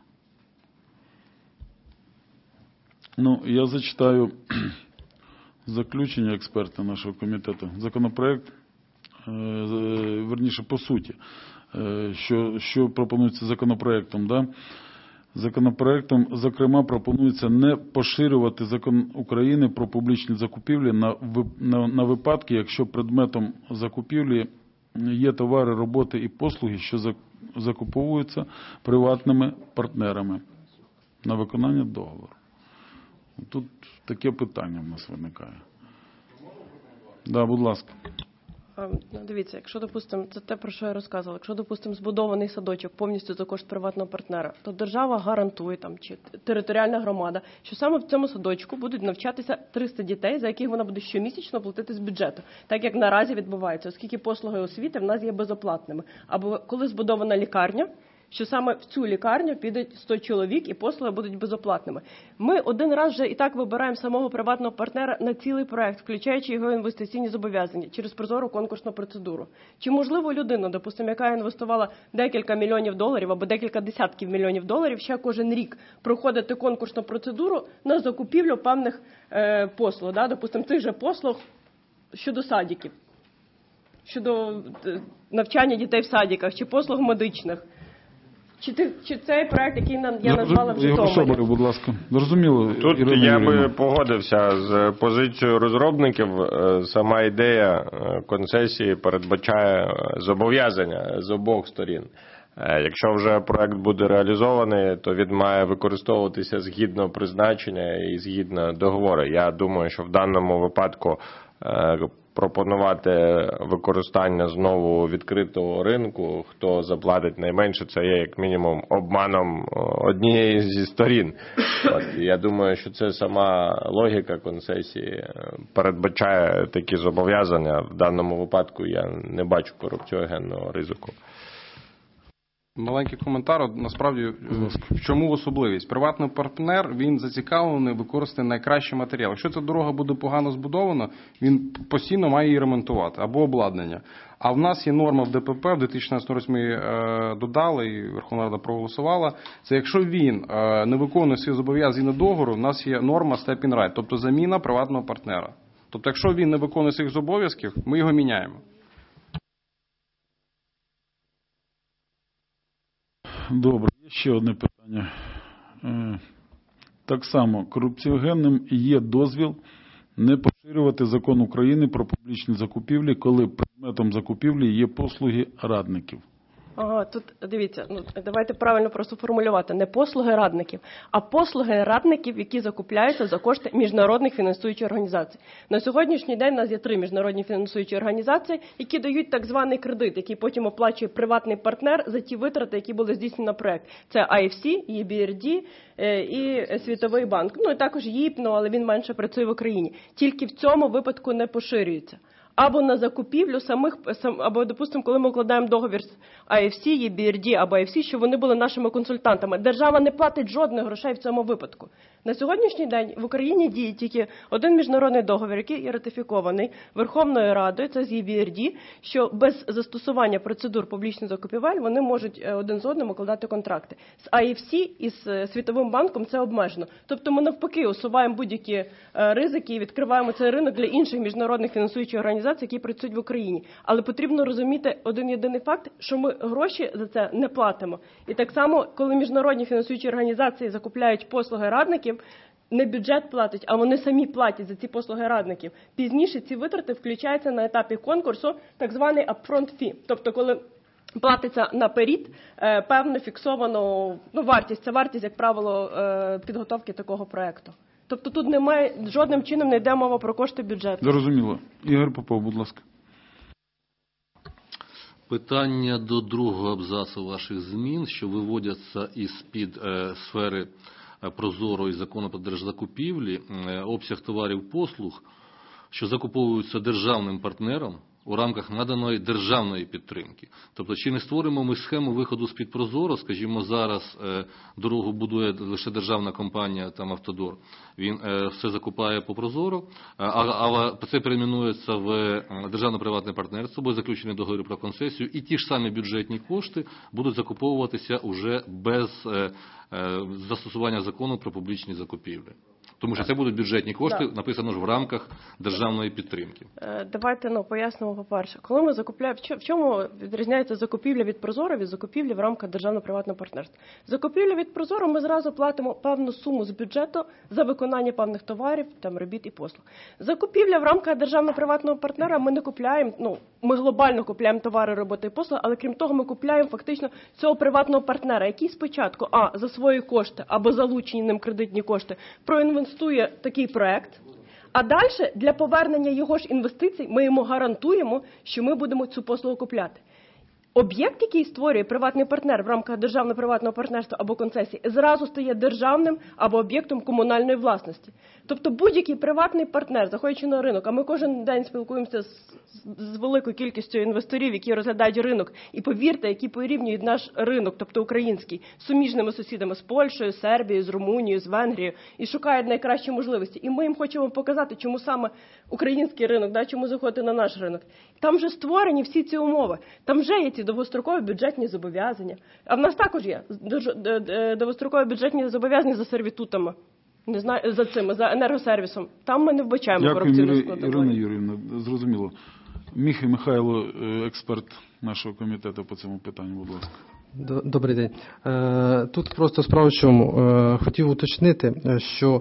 Я зачитаю заключення експерта нашого комітету. Законопроект, верніше, по суті, що пропонується законопроектом, да? Законопроектом, зокрема, пропонується не поширювати Закон України про публічні закупівлі на випадки, якщо предметом закупівлі є товари, роботи і послуги, що закуповуються приватними партнерами на виконання договору. Тут таке питання в нас виникає. Да, будь ласка. Дивіться, якщо, допустимо, це те, про що я розказувала, якщо, допустимо, збудований садочок повністю за кошт приватного партнера, то держава гарантує, чи територіальна громада, що саме в цьому садочку будуть навчатися 300 дітей, за яких вона буде щомісячно платити з бюджету, так як наразі відбувається, оскільки послуги освіти в нас є безоплатними. Або коли збудована лікарня, що саме в цю лікарню піде 100 чоловік і послуги будуть безоплатними. Ми один раз вже і так вибираємо самого приватного партнера на цілий проект, включаючи його інвестиційні зобов'язання через прозору конкурсну процедуру. Чи можливо людина, допустимо, яка інвестувала декілька мільйонів доларів або декілька десятків мільйонів доларів, ще кожен рік проходити конкурсну процедуру на закупівлю певних послуг, допустимо, цих же послуг щодо садиків, щодо навчання дітей в садиках, чи послуг медичних? Чи цей проект, який я назвала в Житомирі? Соболєв, будь ласка. Зрозуміло. Тут Ірина я Юріївна. би погодився з позицією розробників. Сама ідея концесії передбачає зобов'язання з обох сторін. Якщо вже проект буде реалізований, то він має використовуватися згідно призначення і згідно договору. Я думаю, що в даному випадку пропонувати використання знову відкритого ринку. Хто заплатить найменше, це є як мінімум обманом однієї зі сторін. Я думаю, що це сама логіка концесії передбачає такі зобов'язання. В даному випадку я не бачу корупціогенного ризику. Маленький коментар. Насправді, в чому особливість? Приватний партнер, він зацікавлений використати найкращий матеріал. Якщо ця дорога буде погано збудована, він постійно має її ремонтувати або обладнання. А в нас є норма в ДПП, в 2016 році ми її додали, і Верховна Рада проголосувала. Це якщо він не виконує свої зобов'язання договору, в нас є норма step in right, тобто заміна приватного партнера. Тобто, якщо він не виконує своїх зобов'язків, ми його міняємо. Добре, є ще одне питання. Так само, корупціогенним є дозвіл не поширювати закон України про публічні закупівлі, коли предметом закупівлі є послуги радників. Ага, тут дивіться, давайте правильно просто формулювати. Не послуги радників, а послуги радників, які закупляються за кошти міжнародних фінансуючих організацій. На сьогоднішній день у нас є 3 міжнародні фінансуючі організації, які дають так званий кредит, який потім оплачує приватний партнер за ті витрати, які були здійснені на проект. Це IFC, EBRD і Світовий банк. Ну і також ЄІП, але він менше працює в Україні. Тільки в цьому випадку не поширюється. Або на закупівлю або, допустимо, коли ми укладаємо договір з IFC, EBRD або IFC, що вони були нашими консультантами. Держава не платить жодних грошей в цьому випадку. На сьогоднішній день в Україні діє тільки один міжнародний договір, який є ратифікований Верховною Радою, це з EBRD, що без застосування процедур публічних закупівель вони можуть один з одним укладати контракти. З IFC і з Світовим банком це обмежено. Тобто ми навпаки усуваємо будь-які ризики і відкриваємо цей ринок для інших міжнародних фінансуючих організацій, які працюють в Україні. Але потрібно розуміти один єдиний факт, що ми гроші за це не платимо. І так само, коли міжнародні фінансуючі організації закупляють послуги радників, не бюджет платить, а вони самі платять за ці послуги радників. Пізніше ці витрати включаються на етапі конкурсу, так званий upfront fee. Тобто, коли платиться наперед певну фіксовану вартість. Це вартість, як правило, підготовки такого проекту. Тобто тут немає, жодним чином не йде мова про кошти бюджету. Зрозуміло. Ігор Попов, будь ласка. Питання до другого абзацу ваших змін, що виводяться із-під сфери прозорої закону про держзакупівлі, обсяг товарів послуг, що закуповуються державним партнером у рамках наданої державної підтримки. Тобто, чи не створимо ми схему виходу з-під прозоро, скажімо, зараз дорогу будує лише державна компанія, там Автодор, він все закупає по прозоро, а це перейменується в державно-приватне партнерство, буде заключений договір про концесію, і ті ж самі бюджетні кошти будуть закуповуватися уже без застосування закону про публічні закупівлі. Тому що це будуть бюджетні кошти, написано ж в рамках державної підтримки. Давайте пояснимо, по-перше. Коли ми закупляємо, в чому відрізняється закупівля від прозоро від закупівлі в рамках державно-приватного партнерства? Закупівля від прозоро ми зразу платимо певну суму з бюджету за виконання певних товарів, робіт і послуг. Закупівля в рамках державно-приватного партнера ми не купляємо, ми глобально купляємо товари, роботи і послуги, але крім того ми купляємо фактично цього приватного партнера, який спочатку за свої кошти або залучені ним кредитні кошти проінвестує такий проект, а далі для повернення його ж інвестицій ми йому гарантуємо, що ми будемо цю послугу купляти. Об'єкт, який створює приватний партнер в рамках державно-приватного партнерства або концесії, зразу стає державним або об'єктом комунальної власності. Тобто будь-який приватний партнер, заходячи на ринок, а ми кожен день спілкуємося з великою кількістю інвесторів, які розглядають ринок, і повірте, які порівнюють наш ринок, тобто український, з суміжними сусідами, з Польщею, з Сербією, з Румунією, з Венгрією, і шукають найкращі можливості. І ми їм хочемо показати, чому саме український ринок, чому заходити на наш ринок. Там вже створені всі ці умови, там вже є ці довгострокові бюджетні зобов'язання. А в нас також є довгострокові бюджетні зобов'язання за сервітутами. Не знаю, за енергосервісом. Там ми не вбачаємо корупційну складову. Дякую, Ірина Юріївна, зрозуміло. Міхай Михайло, експерт нашого комітету по цьому питанню, будь ласка. Добрий день. Тут просто справа в чому. Хотів уточнити, що,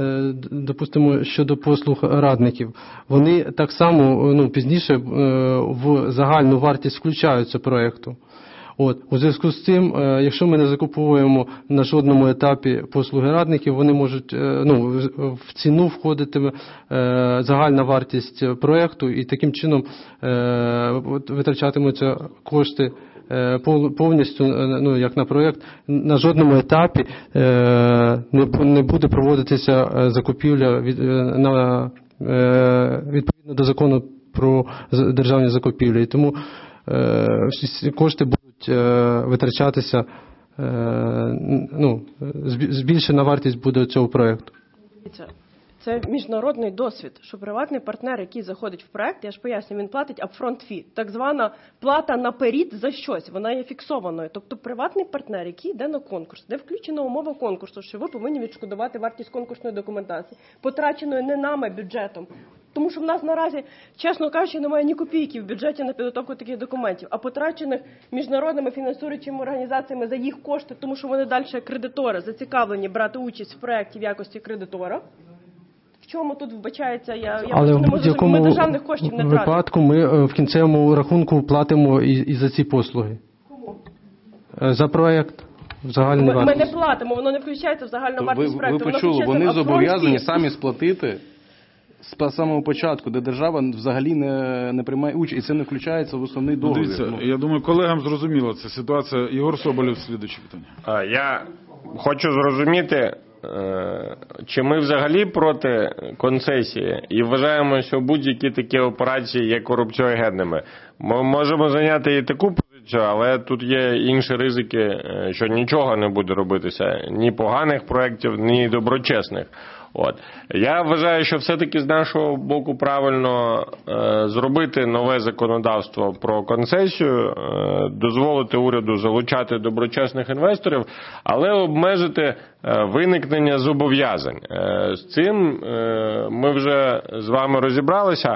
допустимо, щодо послуг радників, вони так само пізніше в загальну вартість включаються проєкту. У зв'язку з цим, якщо ми не закуповуємо на жодному етапі послуги радників, вони можуть, в ціну входитиме загальна вартість проєкту, і таким чином витрачатимуться кошти повністю, як на проєкт. На жодному етапі не буде проводитися закупівля відповідно до закону про державні закупівлі. І тому всі кошти будуть витрачатися, збільшена вартість буде цього проєкту. Це міжнародний досвід, що приватний партнер, який заходить в проект, я ж поясню, він платить upfront fee, так звана плата наперед за щось, вона є фіксованою. Тобто приватний партнер, який йде на конкурс, де включена умова конкурсу, що ви повинні відшкодувати вартість конкурсної документації, потраченої не нами, бюджетом. Тому що в нас наразі, чесно кажучи, немає ні копійки в бюджеті на підготовку таких документів, а потрачених міжнародними фінансуючими організаціями за їх кошти, тому що вони далі кредитори зацікавлені брати участь в проєкті в якості кредитора. В чому тут вбачається, я але не можу зрозуміти, ми державних коштів не тратимо. Випадку ми в кінцевому рахунку платимо і за ці послуги. Кому? За проєкт. Ми не платимо, воно не включається в загальну вартість проєкту. Ви почули, вони зобов'язані самі сплатити з самого початку, де держава взагалі не приймає участь, і це не включається в основний договір. Дивіться, я думаю, колегам зрозуміла ця ситуація. Єгор Соболєв, слідуюче питання. Я хочу зрозуміти, чи ми взагалі проти концесії і вважаємо, що будь-які такі операції є корупціогенними. Ми можемо зайняти і таку позицію, але тут є інші ризики, що нічого не буде робитися, ні поганих проєктів, ні доброчесних. Я вважаю, що все-таки з нашого боку правильно зробити нове законодавство про концесію, дозволити уряду залучати доброчесних інвесторів, але обмежити виникнення зобов'язань. З цим ми вже з вами розібралися.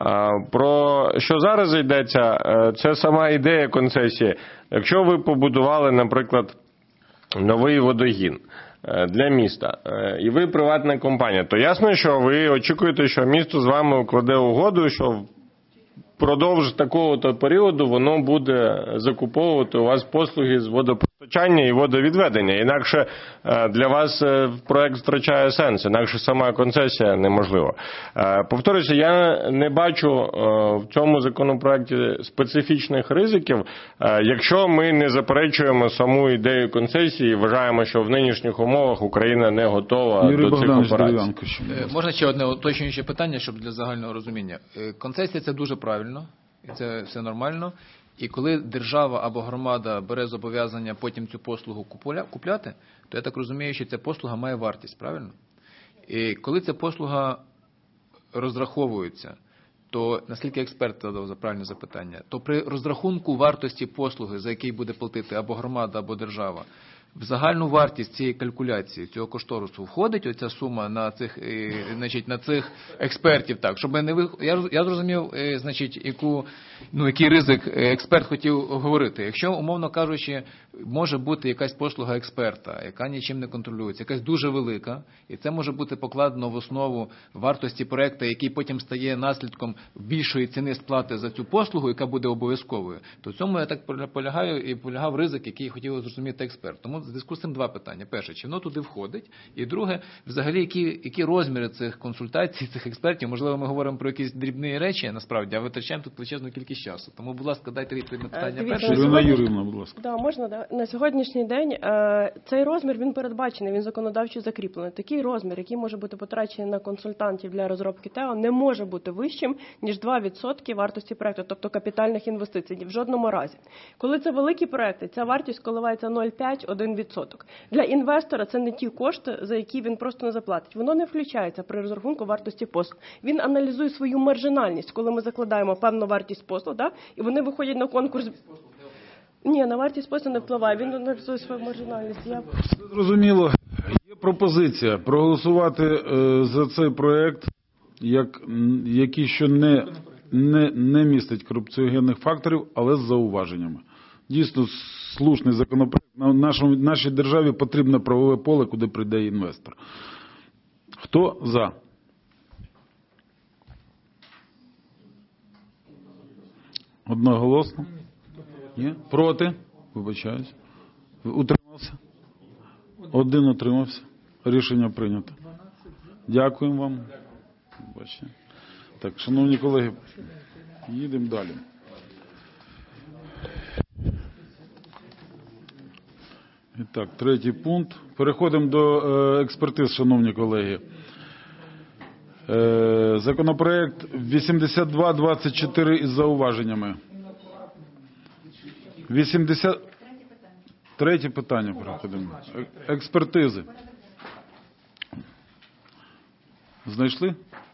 Про що зараз йдеться, це сама ідея концесії. Якщо ви побудували, наприклад, новий водогін для міста, і ви приватна компанія, то ясно, що ви очікуєте, що місто з вами укладе угоду, що впродовж такого-то періоду воно буде закуповувати у вас послуги з водопостачання і водовідведення. Інакше для вас проект втрачає сенс, інакше сама концесія неможлива. Повторюся, я не бачу в цьому законопроекті специфічних ризиків, якщо ми не заперечуємо саму ідею концесії і вважаємо, що в нинішніх умовах Україна не готова до цих операцій. Можна ще одне уточнююче питання, щоб для загального розуміння. Концесія – це дуже правильно. І це все нормально. І коли держава або громада бере зобов'язання потім цю послугу купляти, то я так розумію, що ця послуга має вартість, правильно? І коли ця послуга розраховується, то, наскільки експерт задав правильне запитання, то при розрахунку вартості послуги, за який буде платити або громада, або держава, в загальну вартість цієї калькуляції, цього кошторису входить оця сума на цих експертів, так, щоб я зрозумів, який ризик експерт хотів говорити. Якщо, умовно кажучи, може бути якась послуга експерта, яка нічим не контролюється, якась дуже велика, і це може бути покладено в основу вартості проекту, який потім стає наслідком більшої ціни сплати за цю послугу, яка буде обов'язковою, то в цьому я так полягав ризик, який хотів зрозуміти експерт. Тому в зв'язку з цим два питання. Перше, чи воно туди входить? І друге, взагалі, які розміри цих консультацій, цих експертів? Можливо, ми говоримо про якісь дрібні речі, насправді, а витрачаємо тут величезну кількість часу. Тому, будь ласка, дайте відповідь на питання перше. Ірина Юріївна, будь ласка. Да, можна, да. На сьогоднішній день цей розмір, він передбачений, він законодавчо закріплений. Такий розмір, який може бути потрачений на консультантів для розробки ТЕО, не може бути вищим, ніж 2% вартості проекту, тобто капітальних інвестицій, в жодному разі. Коли це великі проекти, ця вартість коливається 0,5-1%. Для інвестора це не ті кошти, за які він просто не заплатить. Воно не включається при розрахунку вартості послуг. Він аналізує свою маржинальність, коли ми закладаємо певну вартість послуг, да? І вони виходять на конкурс. Ні, на вартість послуг не впливає, він аналізує свою маржинальність. Все зрозуміло. Є пропозиція проголосувати за цей проект, який ще не містить корупціогенних факторів, але з зауваженнями. Дійсно, слушний законопроект. Нашій державі потрібне правове поле, куди прийде інвестор. Хто за? Одноголосно? Ні? Проти? Вибачаюсь. Утримався? Один утримався. Рішення прийнято. Дякуємо вам. Бачите. Так, шановні колеги, їдемо далі. І так, третій пункт. Переходимо до експертиз, шановні колеги. Законопроект 8224 із зауваженнями. Третє питання переходимо. Експертизи. Знайшли?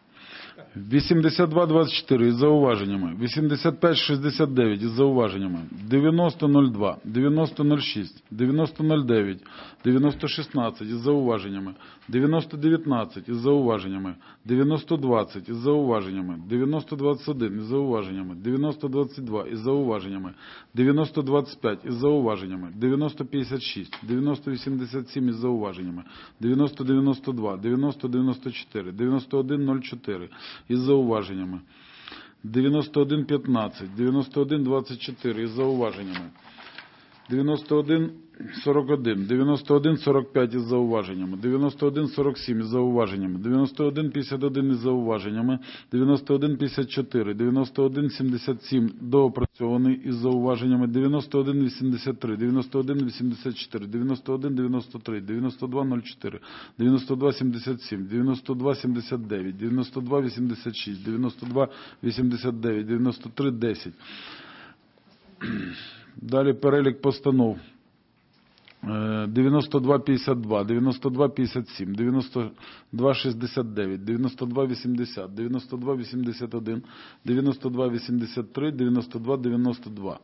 8224 із зауваженнями, 8569 із зауваженнями, 9002, 9006, 9009, 9016 із зауваженнями, 9019 із зауваженнями, 9020 із зауваженнями, 9021 із зауваженнями, 9022 із зауваженнями, 9025 із зауваженнями, 9056, 9087 із зауваженнями, 9092, 9094, 9104 із зауваженнями, 9115, 9124 із зауваженнями, 9141, 9145 із зауваженнями, 9147 із зауваженнями, 9151 із зауваженнями, 9154, 9177 доопрацьований із зауваженнями, 9183, 9184, 9193, 9204, 9277, 9279, 9286, 9289, 9310. Далі перелік постанов. 9252, 9257, 9269, 9280, 9281, 9283, 9292.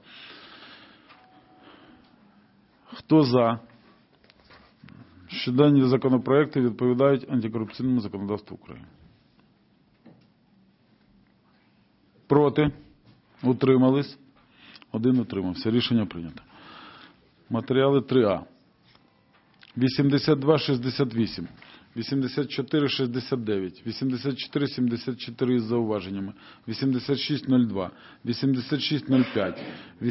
Хто за? Що дані законопроекти відповідають антикорупційному законодавству України? Проти? Утримались? Один утримався. Рішення прийнято. Матеріали 3А. 8268, 8469, 8474 із зауваженнями, 8602, 8605,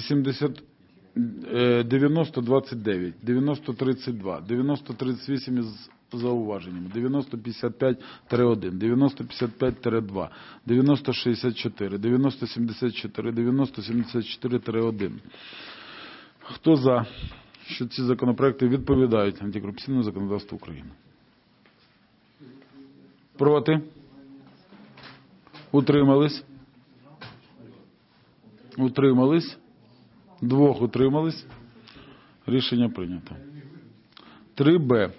9029, 9032, 9038 із зауваженнями, 9055-1, 9055-2, 9064, 9074, 9074-1. Хто за, що ці законопроекти відповідають антикорупційному законодавству України? Проти? Утримались? Утримались? Двох утримались? Рішення прийнято. 3Б.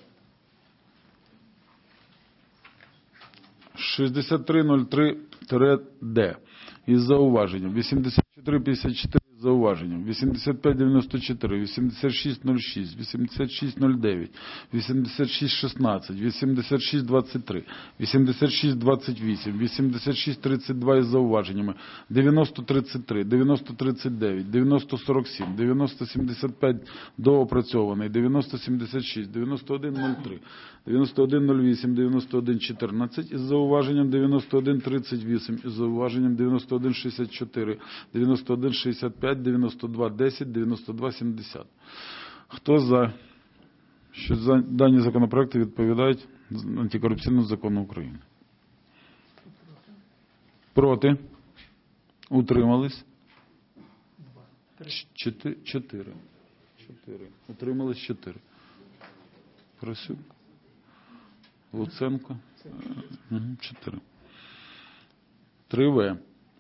6303-Д із зауваженням, 8454 із зауваженням, 8594, 8606, 8609, 8616, 8623, 8628, 8632 із зауваженнями, 9033, 9039, 9047, 9075 доопрацьований, 9076, 9103, 9108, 9114 із зауваженням, 9138 із зауваженням, 9164, 9165, 9210, 9270. Хто за, що дані законопроекти відповідають антикорупційному закону України? Проти? Утримались? 4. Утримались 4. Просюк. Луценко. 4. 3В.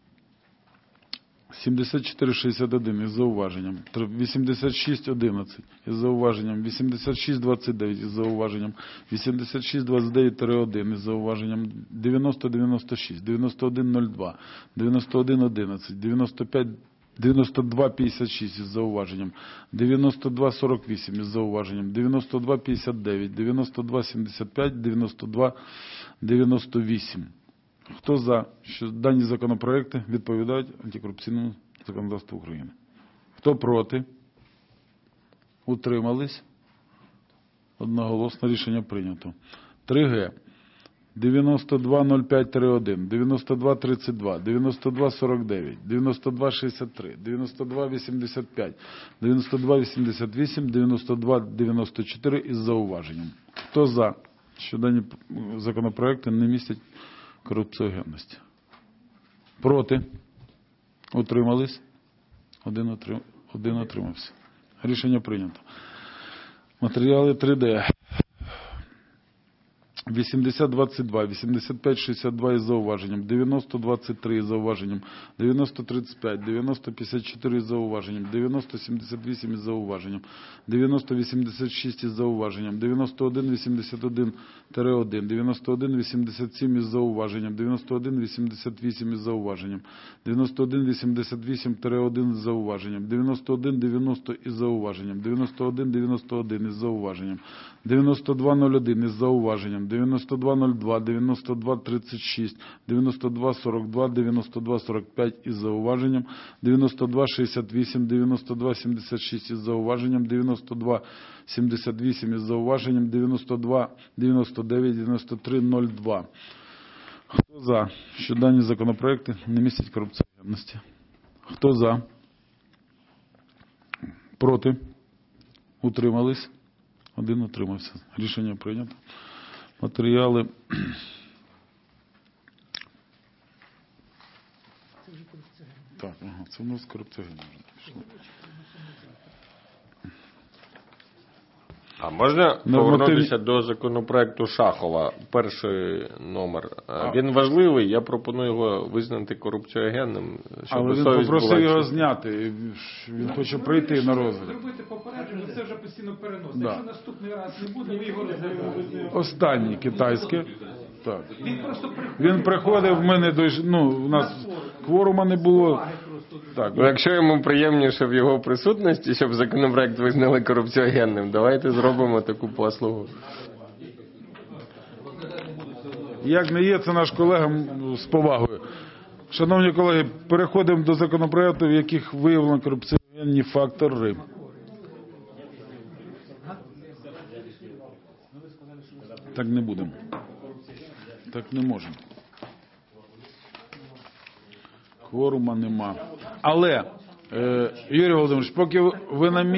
7461 із зауваженням, 8611 із зауваженням, 8629 із зауваженням, 8629-1 із зауваженням, 9096, 9102, 9111, 95 9256 із зауваженням, 9248 із зауваженням, 9259, 9275, 9298. Хто за, що дані законопроекти відповідають антикорупційному законодавству України? Хто проти? Утримались? Одноголосно рішення прийнято. 3Г. 9205-1, 9232, 9249, 9263, 9285, 9288, 9294 із зауваженням. Хто за, що дані законопроекти не містять корупціогенності? Проти? Утримались? Один утримався. Рішення прийнято. Матеріали 3D. 8022, 8562 із зауваженням, 9023 із зауваженням, 9035, 9054 із зауваженням, 9078 із зауваженням, 9086 із зауваженням, 9181-1, 9187 із зауваженням, 9188 із зауваженням, 9188-1 із зауваженням, 9190 із зауваженням, 9191 із зауваженням, 9201 із зауваженням, 9202, 9236, 9242, 9245 із зауваженням, 9268, 9276 із зауваженням, 9278 із зауваженням, 9299, 9302. Хто за, що дані законопроекти не містять корупціогенності? Хто за? Проти? Утримались? Один утримався. Рішення прийнято. Матеріали. Так, ага, це у нас корупціогенне. А можна повернутися до законопроекту Шахова, перший номер. Він важливий, я пропоную його визнати корупціогенним. Але він попросив його зняти, він хоче прийти на розгляд. Зробити попередження, це вже постійно переносить. Якщо наступний раз не буде, ви його розглядаєте. Останнє китайське. Так. Він приходив, в мене у нас кворума не було. Так, якщо йому приємніше в його присутності, щоб законопроект визнали корупціогенним, давайте зробимо таку послугу. Як не є, це наш колега з повагою. Шановні колеги, переходимо до законопроекту, в яких виявлено корупціогенні фактори. Так не будемо. Так не можемо. Кворума нема. Але, Юрій Володимирович, поки ви на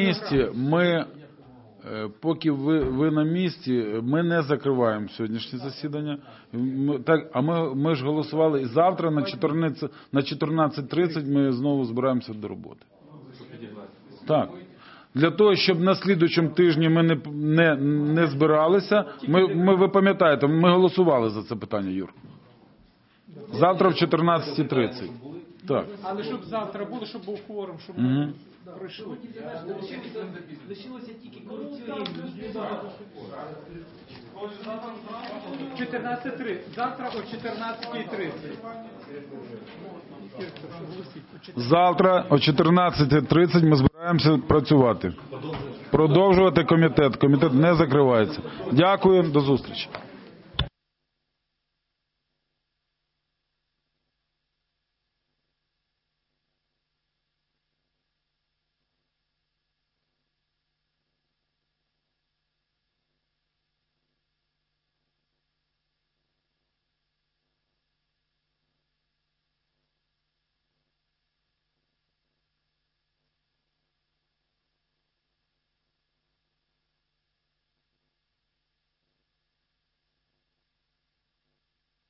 місці, ми не закриваємо сьогоднішнє засідання. Ми ж голосували і завтра на 14:30 ми знову збираємося до роботи. Так. Для того, щоб на слідуючому тижні ми не збиралися, ви пам'ятаєте, ми голосували за це питання, Юр. Завтра в 14:30. Так. Але щоб завтра було, щоб був кворум, щоб ми пройшли. Лишилося тільки корупціогенні. 14:30. Завтра о 14:30. Завтра о 14:30 ми збираємося працювати. Продовжувати комітет. Комітет не закривається. Дякую, до зустрічі.